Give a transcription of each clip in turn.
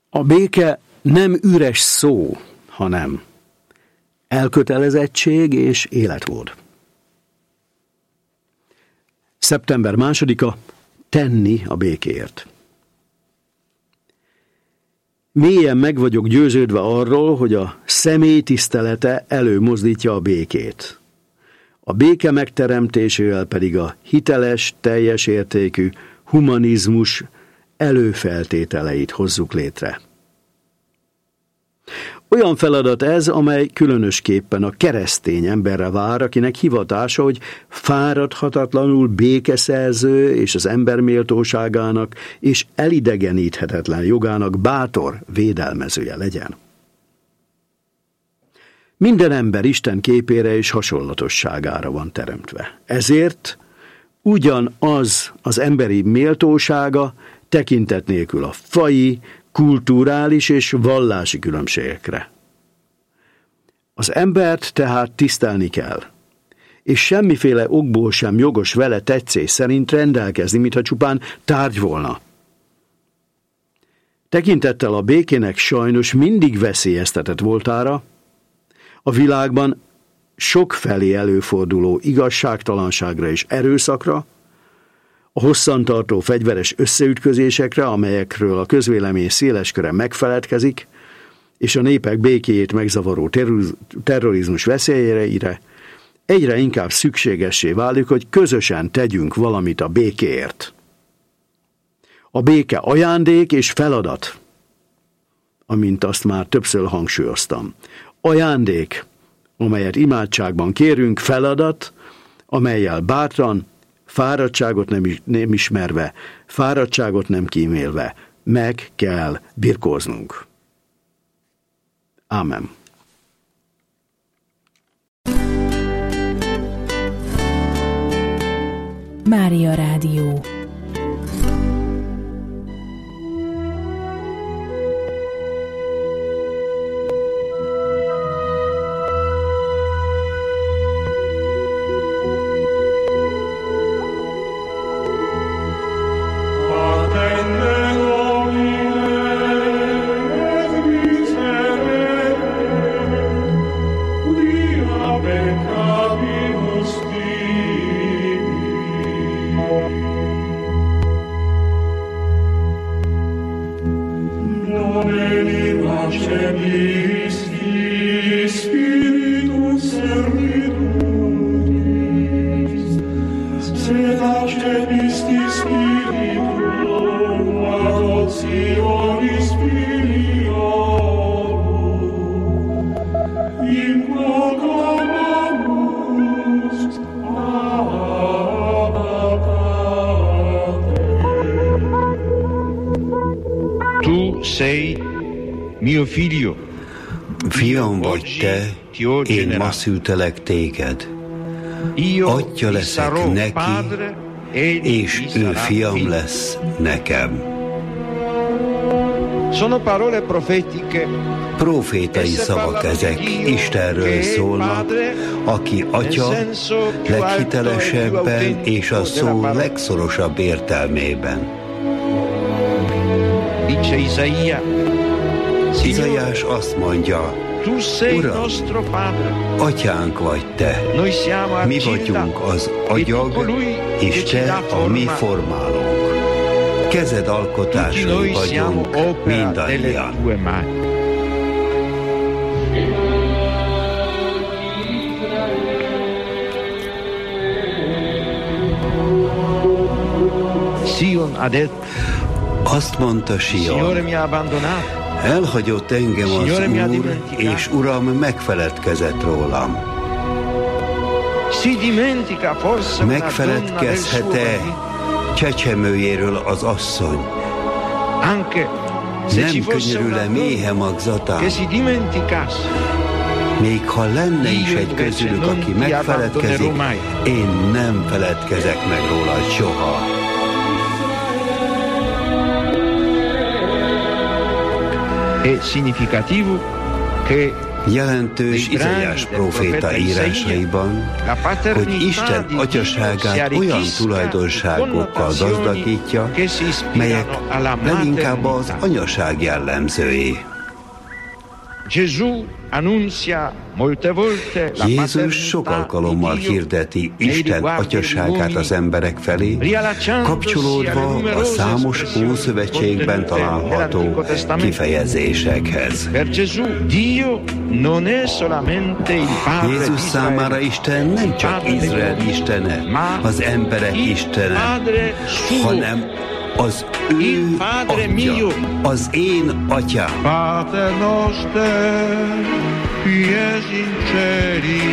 A béke nem üres szó, hanem elkötelezettség és életmód. Szeptember 2-a, tenni a békéért. Mélyen meg vagyok győződve arról, hogy a személy tisztelete előmozdítja a békét. A béke megteremtésével pedig a hiteles, teljes értékű humanizmus előfeltételeit hozzuk létre. Olyan feladat ez, amely különösképpen a keresztény emberre vár, akinek hivatása, hogy fáradhatatlanul békeszerző és az ember méltóságának és elidegeníthetetlen jogának bátor védelmezője legyen. Minden ember Isten képére és hasonlatosságára van teremtve. Ezért ugyanaz az emberi méltósága tekintet nélkül a faji, kulturális és vallási különbségekre. Az embert tehát tisztelni kell, és semmiféle okból sem jogos vele tetszés szerint rendelkezni, mintha csupán tárgy volna. Tekintettel a békének sajnos mindig veszélyeztetett voltára, a világban sokfelé előforduló igazságtalanságra és erőszakra, a hosszantartó fegyveres összeütközésekre, amelyekről a közvélemény széleskörre megfeledkezik, és a népek békéjét megzavaró terrorizmus veszélyeire, egyre inkább szükségessé válik, hogy közösen tegyünk valamit a békéért. A béke ajándék és feladat, amint azt már többször hangsúlyoztam. Ajándék, amelyet imádságban kérünk, feladat, amellyel bátran, fáradtságot nem ismerve, fáradtságot nem kímélve, meg kell birkóznunk. Ámen. Mária Rádió. Fiam vagy te, én ma szültelek téged. Atya leszek neki, és ő fiam lesz nekem. Profétai szavak ezek, Istenről szólnak, aki Atya leghitelesebben és a szó legszorosabb értelmében. Izaiás azt mondja, Uram, Atyánk vagy te, mi vagyunk az agyag, és te a mi formálónk. Kezed alkotásai vagyunk mindannyian. Azt mondta Sion, elhagyott engem az Úr, és Uram megfeledkezett rólam. Megfeledkezhet-e csecsemőjéről az asszony? Nem könyörül-e méhe magzatán? Még ha lenne is egy közülük, aki megfeledkezik, én nem feledkezek meg róla soha. È significativo che Jelentős Izaiás próféta írásaiban, hogy Isten atyaságát olyan tulajdonságokkal gazdagítja, melyek leginkább az anyaság jellemzői. Jézus sok alkalommal hirdeti Isten atyaságát az emberek felé, kapcsolódva a számos Ószövetségben található kifejezésekhez. Jézus számára Isten nem csak Izrael istene, az emberek istene, hanem az ő atya, az én atyám. Pater noster, qui es in celi,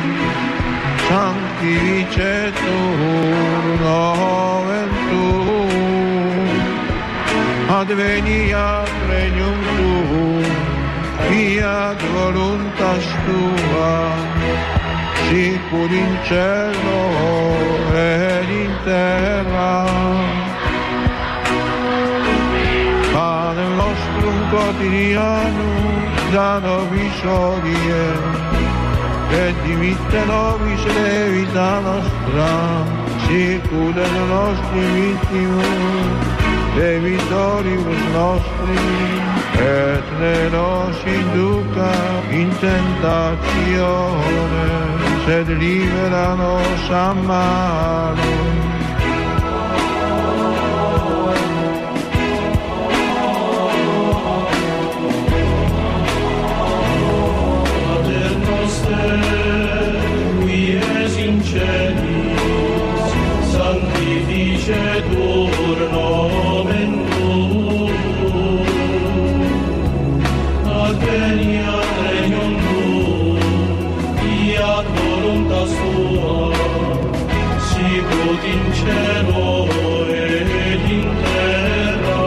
sanctificetur nomen tuum, adveniat regnum tuum, fiat voluntas tua, sicur in cielo et in terra. Panem nostrum quotidianum da nobis hodie, et dimitte nobis debita nostra, sicut et nostri vittimus debitoribus nostri, et ne nos induca in tentatione, sed libera nos a malo. Sanctificetur nomen tuum, adveniat regnum tuum, fiat voluntas tua, sicut in cielo et in terra.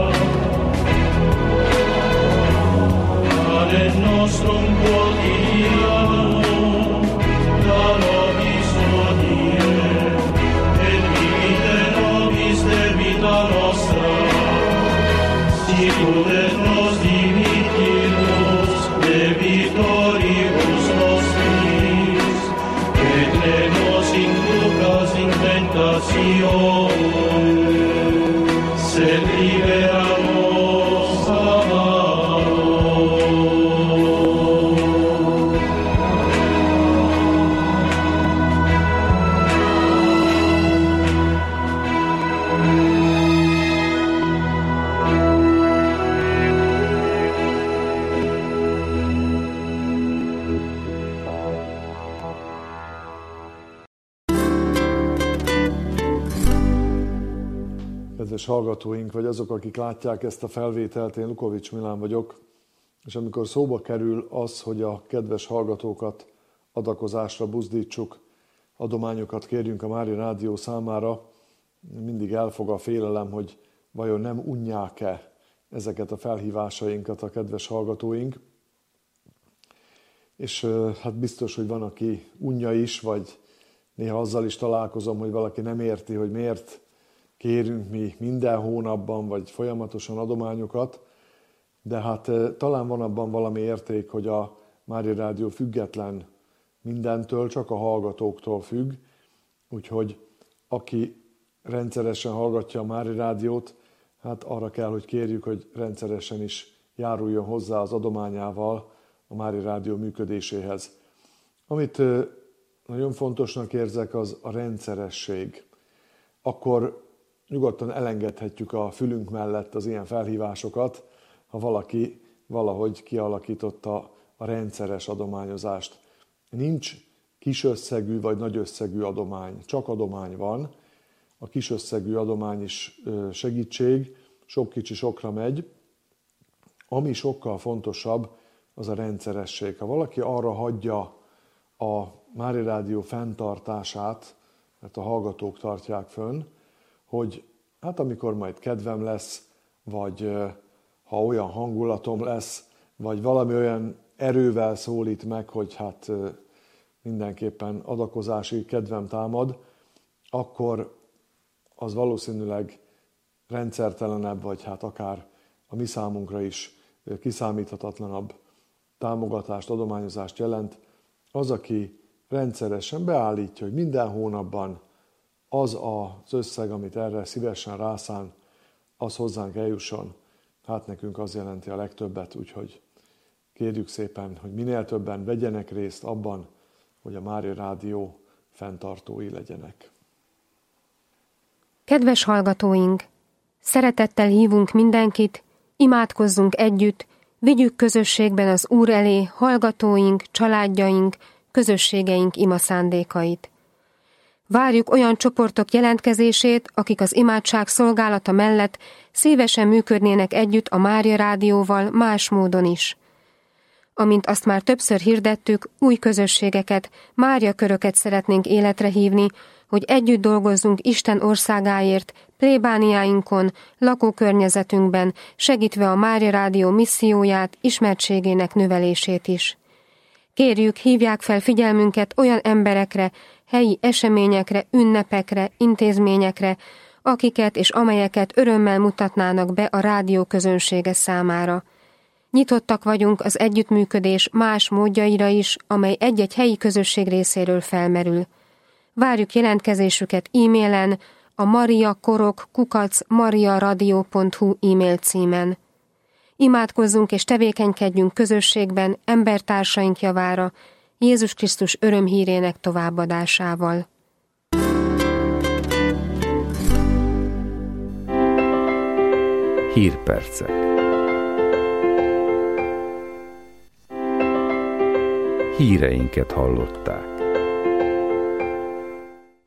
Panem nostrum quotidianum da nobis hodie, et dimitte nobis debita nostra, sicut et nos dimittimus debitoribus nostris, et ne nos inducas in tentatione, sed libera nos a malo. Kedves hallgatóink, vagy azok, akik látják ezt a felvételt, én Lukovics Milán vagyok, és amikor szóba kerül az, hogy a kedves hallgatókat adakozásra buzdítsuk, adományokat kérjünk a Mária Rádió számára, mindig elfog a félelem, hogy vajon nem unják-e ezeket a felhívásainkat a kedves hallgatóink. És hát biztos, hogy van, aki unja is, vagy néha azzal is találkozom, hogy valaki nem érti, hogy miért kérünk mi minden hónapban, vagy folyamatosan adományokat, de hát talán van abban valami érték, hogy a Mária Rádió független mindentől, csak a hallgatóktól függ, úgyhogy aki rendszeresen hallgatja a Mária Rádiót, hát arra kell, hogy kérjük, hogy rendszeresen is járuljon hozzá az adományával a Mária Rádió működéséhez. Amit nagyon fontosnak érzek, az a rendszeresség. Akkor nyugodtan elengedhetjük a fülünk mellett az ilyen felhívásokat, ha valaki valahogy kialakította a rendszeres adományozást. Nincs kisösszegű vagy nagyösszegű adomány, csak adomány van. A kisösszegű adomány is segítség, sok kicsi sokra megy. Ami sokkal fontosabb, az a rendszeresség. Ha valaki arra hagyja a Mária Rádió fenntartását, mert a hallgatók tartják fönn, hogy hát amikor majd kedvem lesz, vagy ha olyan hangulatom lesz, vagy valami olyan erővel szólít meg, hogy hát mindenképpen adakozási kedvem támad, akkor az valószínűleg rendszertelenebb, vagy hát akár a mi számunkra is kiszámíthatatlanabb. támogatást, adományozást jelent, az, aki rendszeresen beállítja, hogy minden hónapban az az összeg, amit erre szívesen rászán, az hozzánk eljusson. Hát nekünk az jelenti a legtöbbet, úgyhogy kérjük szépen, hogy minél többen vegyenek részt abban, hogy a Mária Rádió fenntartói legyenek. Kedves hallgatóink! Szeretettel hívunk mindenkit, imádkozzunk együtt, vigyük közösségben az Úr elé hallgatóink, családjaink, közösségeink imaszándékait. Várjuk olyan csoportok jelentkezését, akik az imádság szolgálata mellett szívesen működnének együtt a Mária Rádióval más módon is. Amint azt már többször hirdettük, új közösségeket, Mária köröket szeretnénk életre hívni, hogy együtt dolgozzunk Isten országáért, plébániáinkon, lakókörnyezetünkben, segítve a Mária Rádió misszióját, ismertségének növelését is. Kérjük, hívják fel figyelmünket olyan emberekre, helyi eseményekre, ünnepekre, intézményekre, akiket és amelyeket örömmel mutatnának be a rádió közönsége számára. Nyitottak vagyunk az együttműködés más módjaira is, amely egy-egy helyi közösség részéről felmerül. Várjuk jelentkezésüket e-mailen a mariakorok@mariaradio.hu e-mail címen. Imádkozzunk és tevékenykedjünk közösségben embertársaink javára, Jézus Krisztus örömhírének továbbadásával. Hírpercek. Híreinket hallották.